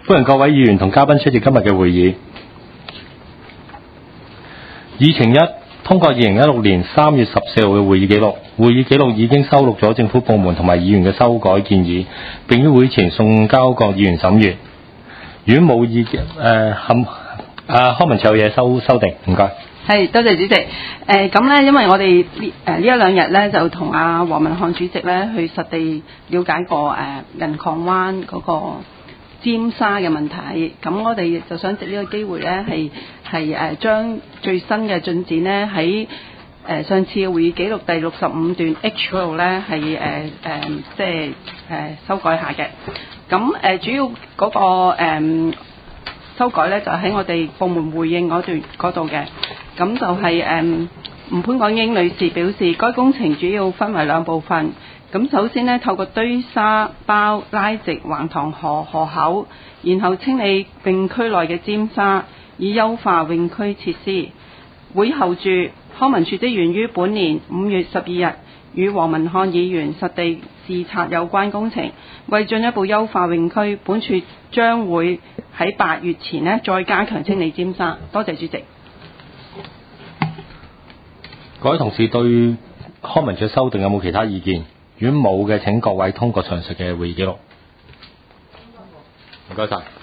歡迎各位議員同嘉賓出席今日嘅會議。議程一，通過2016年3月14號嘅會議記錄。會議記錄已經收錄咗政府部門同埋議員嘅修改建議，並於會前送交各議員審閱。如果冇意見，康文署有嘢修訂，唔該。 係，多謝主席。咁咧，因為我哋呢一兩日咧就同阿黃文漢主席咧去實地了解過銀礦灣嗰個尖沙嘅問題，咁我哋就想藉呢個機會咧係將最新嘅進展咧喺上次嘅會議記錄第65段 H 嗰度咧係修改下嘅。咁主要嗰個修改咧就喺我哋部門回應嗰度嘅。咁就係吳潘港英女士表示，該工程主要分為兩部分。咁首先呢，透過堆沙包拉直橫塘河口，然後清理泳區內嘅尖沙，以優化泳區設施。會後註，康文署職員於本年5月12日與黃文漢議員實地視察有關工程，為進一步優化泳區，本署將會喺8月前呢再加強清理尖沙。多謝主席。 各位同事對康文署修訂有冇其他意見？如果冇嘅，請各位通過上述嘅會議記錄。唔該晒。